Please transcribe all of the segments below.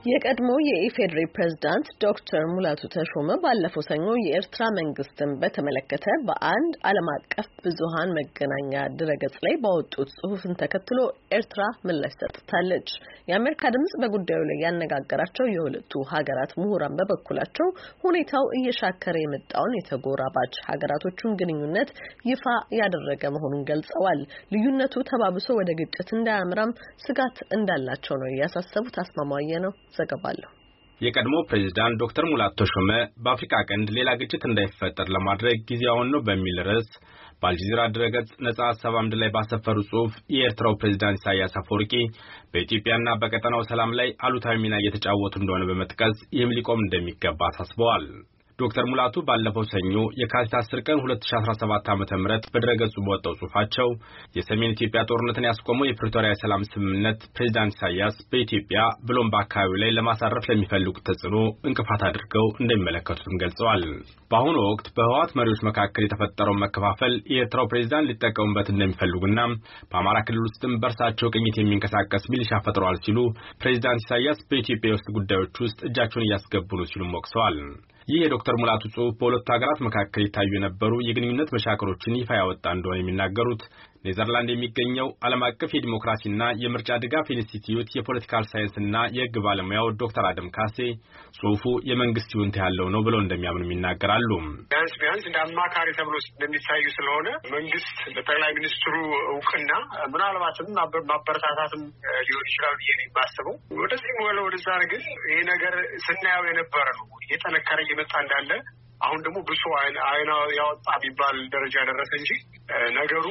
የቀድሞ የኢፌዴሪ ፕሬዝዳንት ዶክተር ሙላቱ ተሾመ ባለፈው ሰኞ የኤርትራ መንግስትን በተመለከተ በአንድ ዓለም አቀፍ ብዙሃን መገናኛ ድረገጽ ላይ ባወጡት ጽሑፍን ተከትሎ ኤርትራ ምላሽ ሰጥታለች። የአሜሪካ ድምጽ በጉዳዩ ላይ ያነጋገራቸው የሁለቱ ሀገራት ምሁራን በበኩላቸው ሁኔታው እየሻከረ የመጣውን የተጎራባች ሀገራቶቹን ግንኙነት ይፋ ያደረገ መሆኑን ገልጸዋል። ልዩነቱ ተባብሶ ወደ ግጭት እንዳያምራም ስጋት እንዳላቸው ነው ያሳሰቡት። አስማማየ ነው ዘገባለሁ። የቀድሞ ፕሬዝዳንት ዶክተር ሙላቱ ተሾመ በአፍሪካ ቀንድ ሌላ ግጭት እንዳይፈጠር ለማድረግ ጊዜያውን ነው በሚል ርዕስ በአልጀዚራ ድረገጽ ነጻ ሐሳብ አምድ ላይ ባሰፈሩ ጽሑፍ የኤርትራው ፕሬዝዳንት ኢሳያስ አፈወርቂ በኢትዮጵያና በቀጠናው ሰላም ላይ አሉታዊ ሚና እየተጫወቱ እንደሆነ በመጥቀስ ይህም ሊቆም እንደሚገባ አሳስበዋል። ዶክተር ሙላቱ ባለፈው ሰኞ የካቲት 10 ቀን 2017 ዓ.ም በድረገጹ በወጣው ጽሑፋቸው የሰሜን ኢትዮጵያ ጦርነትን ያስቆመው የፕሪቶሪያ ሰላም ስምምነት ፕሬዝዳንት ኢሳያስ በኢትዮጵያ ብሎም በአካባቢው ላይ ለማሳረፍ ለሚፈልጉት ተጽዕኖ እንቅፋት አድርገው እንደሚመለከቱትም ገልጸዋል። በአሁኑ ወቅት በህወሓት መሪዎች መካከል የተፈጠረው መከፋፈል የኤርትራው ፕሬዝዳንት ሊጠቀሙበት እንደሚፈልጉና በአማራ ክልል ውስጥም በእርሳቸው ቅኝት የሚንቀሳቀስ ሚሊሻ ፈጥረዋል ሲሉ ፕሬዝዳንት ኢሳያስ በኢትዮጵያ ውስጥ ጉዳዮች ውስጥ እጃቸውን እያስገቡ ነው ሲሉም ወቅሰዋል። ይህ የዶክተር ሙላቱ ጽሑፍ በሁለቱ ሀገራት መካከል ይታዩ የነበሩ የግንኙነት መሻከሮችን ይፋ ያወጣ እንደሆነ የሚናገሩት ኔዘርላንድ የሚገኘው ዓለም አቀፍ የዲሞክራሲና የምርጫ ድጋፍ ኢንስቲትዩት የፖለቲካል ሳይንስና የሕግ ባለሙያው ዶክተር አደም ካሴ ጽሑፉ የመንግስት ይሁንታ ያለው ነው ብለው እንደሚያምኑ ይናገራሉ። ቢያንስ እንደ አማካሪ ተብሎ እንደሚታዩ ስለሆነ መንግስት በጠቅላይ ሚኒስትሩ እውቅና ምናልባትም ማበረታታትም ሊሆን ይችላል ብዬ ነው የማስበው። ወደዚህ ወደዛ ግን ይሄ ነገር ስናየው የነበረ ነው እየጠነከረ እየመጣ እንዳለ አሁን ደግሞ ብሶ አይና ያወጣ ቢባል ደረጃ ደረሰ እንጂ ነገሩ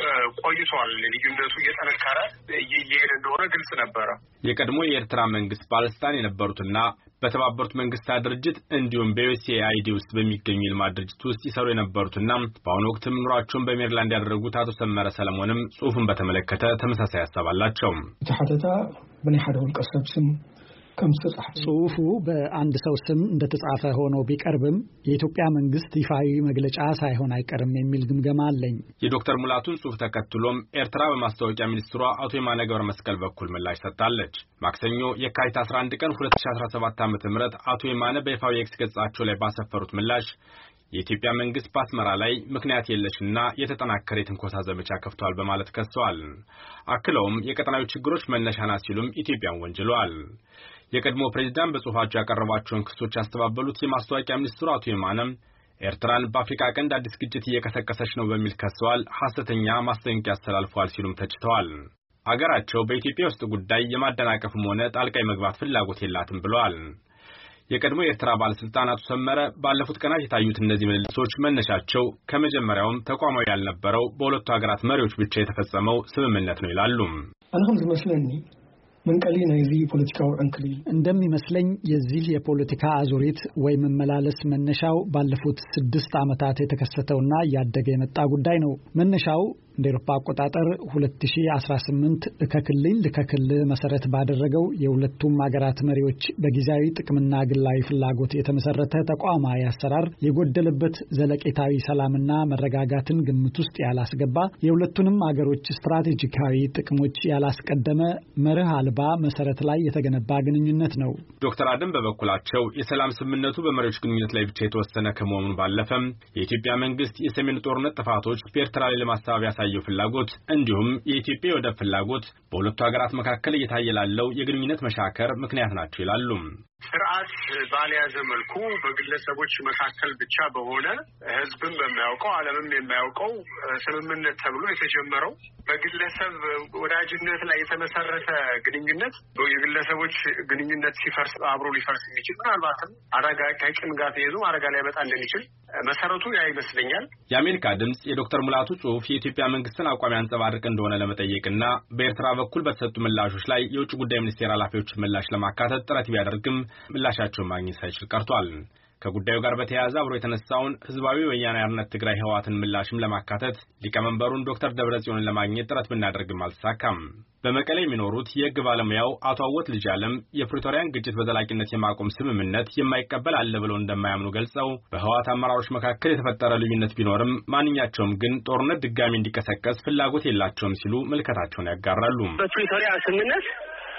ቆይቷል። ልዩነቱ እየጠነከረ እየሄደ እንደሆነ ግልጽ ነበረ። የቀድሞ የኤርትራ መንግስት ባለስልጣን የነበሩትና በተባበሩት መንግስታት ድርጅት እንዲሁም በዩኤስኤአይዲ ውስጥ በሚገኙ የልማት ድርጅት ውስጥ ይሰሩ የነበሩትና በአሁኑ ወቅትም ኑሯቸውን በሜሪላንድ ያደረጉት አቶ ሰመረ ሰለሞንም ጽሑፉን በተመለከተ ተመሳሳይ ሀሳብ አላቸው። ተሐተታ በኔሐደ ወልቀሰብስም ጽሑፉ በአንድ ሰው ስም እንደተጻፈ ሆኖ ቢቀርብም የኢትዮጵያ መንግስት ይፋዊ መግለጫ ሳይሆን አይቀርም የሚል ግምገማ አለኝ። የዶክተር ሙላቱን ጽሑፍ ተከትሎም ኤርትራ በማስታወቂያ ሚኒስትሯ አቶ የማነ ገብረ መስቀል በኩል ምላሽ ሰጥታለች። ማክሰኞ የካቲት 11 ቀን 2017 ዓ.ም አቶ የማነ በይፋዊ ኤክስ ገጻቸው ላይ ባሰፈሩት ምላሽ የኢትዮጵያ መንግስት በአስመራ ላይ ምክንያት የለሽና የተጠናከረ የትንኮሳ ዘመቻ ከፍቷል በማለት ከሰዋል። አክለውም የቀጠናዊ ችግሮች መነሻ ናት ሲሉም ኢትዮጵያን ወንጅለዋል። የቀድሞ ፕሬዝዳንት በጽሑፋቸው ያቀረቧቸውን ክሶች ያስተባበሉት የማስታወቂያ ሚኒስትሩ አቶ የማነም ኤርትራን በአፍሪካ ቀንድ አዲስ ግጭት እየቀሰቀሰች ነው በሚል ከሰዋል። ሐሰተኛ ማስጠንቀቂያ አስተላልፈዋል ሲሉም ተችተዋል። አገራቸው በኢትዮጵያ ውስጥ ጉዳይ የማደናቀፍም ሆነ ጣልቃ የመግባት ፍላጎት የላትም ብለዋል። የቀድሞ የኤርትራ ባለስልጣን አቶ ሰመረ ባለፉት ቀናት የታዩት እነዚህ ምልልሶች መነሻቸው ከመጀመሪያውም ተቋማዊ ያልነበረው በሁለቱ ሀገራት መሪዎች ብቻ የተፈጸመው ስምምነት ነው ይላሉ። አንሁም ዝመስለኒ መንቀሊና የዚህ ፖለቲካው አንክሊ እንደሚመስለኝ የዚህ የፖለቲካ አዙሪት ወይ መመላለስ መነሻው ባለፉት 6 ዓመታት የተከሰተውና ያደገ የመጣ ጉዳይ ነው። መነሻው እንደ አውሮፓ አቆጣጠር 2018 ከክልል መሰረት ባደረገው የሁለቱም ሀገራት መሪዎች በጊዜያዊ ጥቅምና ግላዊ ፍላጎት የተመሰረተ ተቋማዊ አሰራር የጎደለበት ዘለቄታዊ ሰላምና መረጋጋትን ግምት ውስጥ ያላስገባ የሁለቱንም ሀገሮች ስትራቴጂካዊ ጥቅሞች ያላስቀደመ መርህ አልባ መሰረት ላይ የተገነባ ግንኙነት ነው። ዶክተር አደም በበኩላቸው የሰላም ስምምነቱ በመሪዎች ግንኙነት ላይ ብቻ የተወሰነ ከመሆኑ ባለፈም የኢትዮጵያ መንግስት የሰሜን ጦርነት ጥፋቶች በኤርትራ ላይ ለማስተባበያ ያሳየው ፍላጎት እንዲሁም የኢትዮጵያ ወደብ ፍላጎት በሁለቱ ሀገራት መካከል እየታየ ላለው የግንኙነት መሻከር ምክንያት ናቸው ይላሉ። ስርዓት ባልያዘ መልኩ በግለሰቦች መካከል ብቻ በሆነ ህዝብም በሚያውቀው ዓለምም የማያውቀው ስምምነት ተብሎ የተጀመረው በግለሰብ ወዳጅነት ላይ የተመሰረተ ግንኙነት የግለሰቦች ግንኙነት ሲፈርስ አብሮ ሊፈርስ የሚችል ምናልባትም አደጋ ከቅን ጋር ተይዞ አደጋ ላይ መጣ እንደሚችል መሰረቱ ያ ይመስለኛል። የአሜሪካ ድምጽ የዶክተር ሙላቱ ጽሑፍ የኢትዮጵያ መንግስትን አቋም ያንጸባርቅ እንደሆነ ለመጠየቅና በኤርትራ በኩል በተሰጡ ምላሾች ላይ የውጭ ጉዳይ ሚኒስቴር ኃላፊዎች ምላሽ ለማካተት ጥረት ቢያደርግም ምላሻቸውን ማግኘት ሳይችል ቀርቷል። ከጉዳዩ ጋር በተያያዘ አብሮ የተነሳውን ህዝባዊ ወያነ ሓርነት ትግራይ ህወሓትን ምላሽም ለማካተት ሊቀመንበሩን ዶክተር ደብረጽዮንን ለማግኘት ጥረት ብናደርግም አልተሳካም። በመቀሌ የሚኖሩት የህግ ባለሙያው አቶ አወት ልጅ አለም የፕሪቶሪያን ግጭት በዘላቂነት የማቆም ስምምነት የማይቀበል አለ ብለው እንደማያምኑ ገልጸው በህወሓት አመራሮች መካከል የተፈጠረ ልዩነት ቢኖርም ማንኛቸውም ግን ጦርነት ድጋሚ እንዲቀሰቀስ ፍላጎት የላቸውም ሲሉ መልከታቸውን ያጋራሉ። በፕሪቶሪያ ስምምነት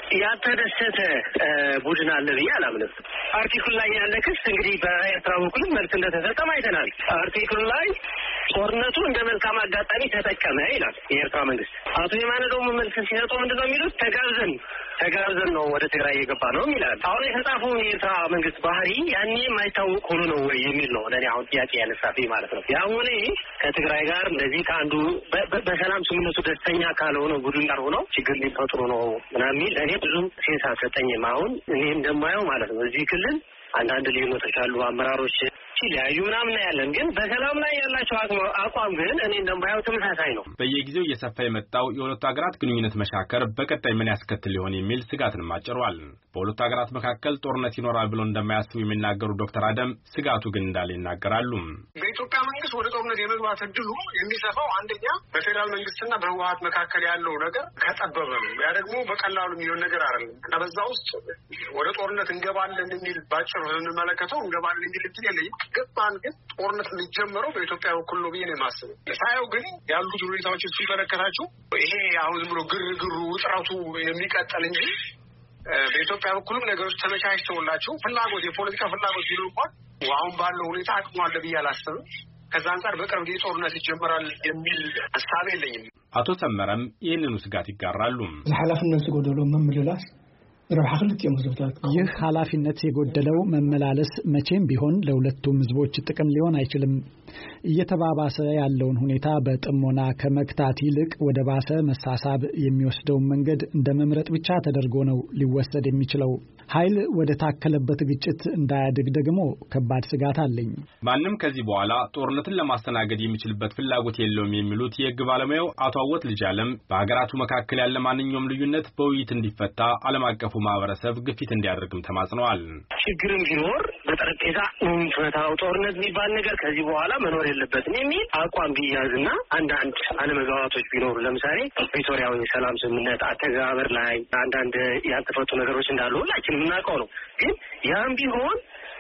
ያልተደሰተ ቡድን አለ ብዬ አላምንም። አርቲክሉ ላይ ያለ ክስ እንግዲህ በኤርትራ በኩል መልስ እንደተሰጠም አይተናል። አርቲክሉ ላይ ጦርነቱ እንደ መልካም አጋጣሚ ተጠቀመ ይላል የኤርትራ መንግስት። አቶ የማነ ደግሞ መልስ ሲሰጡ ምንድነው የሚሉት? ተጋብዘን ነው ወደ ትግራይ የገባ ነው ይላል። አሁን የተጻፈው የኤርትራ መንግስት ባህሪ ያኔ የማይታወቅ ሆኖ ነው ወይ የሚል ነው ለኔ አሁን ጥያቄ ያነሳብኝ ማለት ነው። ያሁን ከትግራይ ጋር እንደዚህ ከአንዱ በሰላም ስምምነቱ ደስተኛ ካልሆነ ቡድን ጋር ሆነው ችግር ሊፈጥሩ ነው ምናምን የሚል እኔ ብዙም ሴንስ አልሰጠኝም። አሁን እኔ እንደማየው ማለት ነው እዚህ ክልል አንዳንድ ልዩነቶች አሉ፣ አመራሮች ሲለያዩ ምናምን ያለን ግን በሰላም ላይ ያላቸው አቋም ግን እኔ እንደማየው ተመሳሳይ ነው። በየጊዜው እየሰፋ የመጣው የሁለቱ ሀገራት ግንኙነት መሻከር በቀጣይ ምን ያስከትል ሊሆን የሚል ስጋትንም አጭሯል። በሁለቱ ሀገራት መካከል ጦርነት ይኖራል ብሎ እንደማያስቡ የሚናገሩ ዶክተር አደም ስጋቱ ግን እንዳለ ይናገራሉ። በኢትዮጵያ መንግስት ወደ ጦርነት የመግባት እድሉ የሚሰፋው አንደኛ በፌዴራል መንግስትና በህወሓት መካከል ያለው ነገር ከጠበበ ነው። ያ ደግሞ በቀላሉ የሚሆን ነገር አይደለም እና በዛ ውስጥ ወደ ጦርነት እንገባለን የሚል ባጭሩ እንመለከተው እንገባለን የሚል እንትን የለኝም። ገባን ግን ጦርነት የሚጀምረው በኢትዮጵያ በኩል ነው ብዬ ነው የማስበው። ሳየው ግን ያሉት ሁኔታዎችን ሲመለከታችሁ ይሄ አሁን ዝም ብሎ ግርግሩ ውጥረቱ የሚቀጥል እንጂ በኢትዮጵያ በኩልም ነገሮች ተመቻችተውላችሁ ፍላጎት የፖለቲካ ፍላጎት ቢኖር እንኳን አሁን ባለው ሁኔታ አቅሙ አለ ብዬ አላስብም። ከዛ አንጻር በቅርብ ጊዜ ጦርነት ይጀምራል የሚል ሀሳብ የለኝም። አቶ ሰመረም ይህንኑ ስጋት ይጋራሉ። ኃላፊነት ሲጎደሎ መምልላስ ይህ ኃላፊነት የጎደለው መመላለስ መቼም ቢሆን ለሁለቱም ህዝቦች ጥቅም ሊሆን አይችልም። እየተባባሰ ያለውን ሁኔታ በጥሞና ከመክታት ይልቅ ወደ ባሰ መሳሳብ የሚወስደው መንገድ እንደ መምረጥ ብቻ ተደርጎ ነው ሊወሰድ የሚችለው። ኃይል ወደ ታከለበት ግጭት እንዳያድግ ደግሞ ከባድ ስጋት አለኝ። ማንም ከዚህ በኋላ ጦርነትን ለማስተናገድ የሚችልበት ፍላጎት የለውም የሚሉት የህግ ባለሙያው አቶ አወት ልጅአለም በሀገራቱ መካከል ያለ ማንኛውም ልዩነት በውይይት እንዲፈታ ዓለም አቀፉ ማህበረሰብ ግፊት እንዲያደርግም ተማጽነዋል። ችግርም ቢኖር በጠረጴዛ እንፈታው፣ ጦርነት የሚባል ነገር ከዚህ በኋላ መኖር የለበትም የሚል አቋም ቢያዝና አንዳንድ አለመግባባቶች ቢኖሩ ለምሳሌ ፕሪቶሪያው የሰላም ስምምነት አተገባበር ላይ አንዳንድ ያልተፈቱ ነገሮች እንዳሉ ሁላችንም የምናውቀው ነው። ግን ያም ቢሆን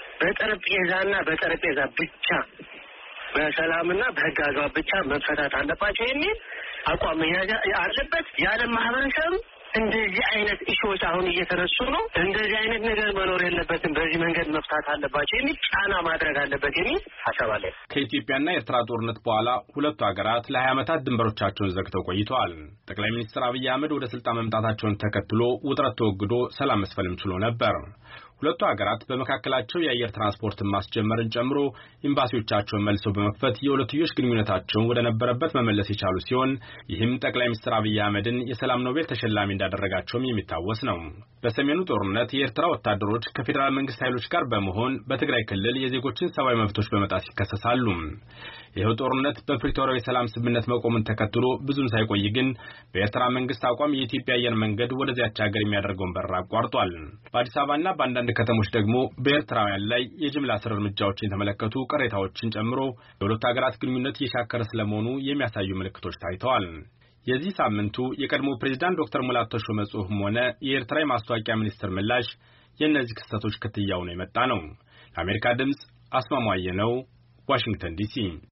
በጠረጴዛ ብቻ በሰላምና በህግ አግባብ ብቻ መፈታት አለባቸው የሚል አቋም መያዝ አለበት። የዓለም ማህበረሰብ እንደዚህ አይነት ኢሹዎች አሁን እየተነሱ ነው። እንደዚህ አይነት ነገር መኖር የለበትም፣ በዚህ መንገድ መፍታት አለባቸው የሚል ጫና ማድረግ አለበት የሚል ሐሳብ አለ። ከኢትዮጵያና ኤርትራ ጦርነት በኋላ ሁለቱ ሀገራት ለ20 ዓመታት ድንበሮቻቸውን ዘግተው ቆይተዋል። ጠቅላይ ሚኒስትር አብይ አህመድ ወደ ስልጣን መምጣታቸውን ተከትሎ ውጥረት ተወግዶ ሰላም መስፈልም ችሎ ነበር። ሁለቱ ሀገራት በመካከላቸው የአየር ትራንስፖርትን ማስጀመርን ጨምሮ ኤምባሲዎቻቸውን መልሰው በመክፈት የሁለትዮሽ ግንኙነታቸውን ወደ ነበረበት መመለስ የቻሉ ሲሆን ይህም ጠቅላይ ሚኒስትር አብይ አህመድን የሰላም ኖቤል ተሸላሚ እንዳደረጋቸውም የሚታወስ ነው። በሰሜኑ ጦርነት የኤርትራ ወታደሮች ከፌዴራል መንግስት ኃይሎች ጋር በመሆን በትግራይ ክልል የዜጎችን ሰብአዊ መብቶች በመጣስ ይከሰሳሉ። ይኸው ጦርነት በፕሪቶሪያው የሰላም ስምምነት መቆሙን ተከትሎ ብዙም ሳይቆይ ግን በኤርትራ መንግስት አቋም የኢትዮጵያ አየር መንገድ ወደዚያች ሀገር የሚያደርገውን በረራ አቋርጧል። በአዲስ አበባና በአንዳንድ ከተሞች ደግሞ በኤርትራውያን ላይ የጅምላ እስር እርምጃዎችን የተመለከቱ ቅሬታዎችን ጨምሮ የሁለቱ ሀገራት ግንኙነት እየሻከረ ስለመሆኑ የሚያሳዩ ምልክቶች ታይተዋል። የዚህ ሳምንቱ የቀድሞ ፕሬዝዳንት ዶክተር ሙላቱ ተሾመ ጽሑፍም ሆነ የኤርትራ የማስታወቂያ ሚኒስትር ምላሽ የእነዚህ ክስተቶች ክትያው ነው የመጣ ነው። ለአሜሪካ ድምጽ አስማማየ ነው፣ ዋሽንግተን ዲሲ።